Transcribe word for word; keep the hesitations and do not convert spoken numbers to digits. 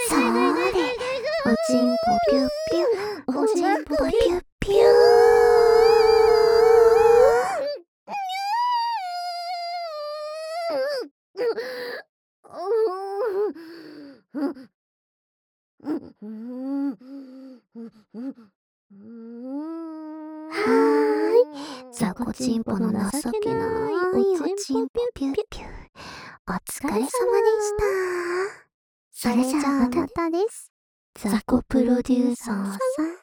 それ、おちんぽぴゅっぴゅ、おちんぽぴゅっぴゅはーい。ザコチンポの情けないおちんぽぴゅっぴゅ。お疲れ様でした。それじゃあまたです。ザコプロデューサーさん。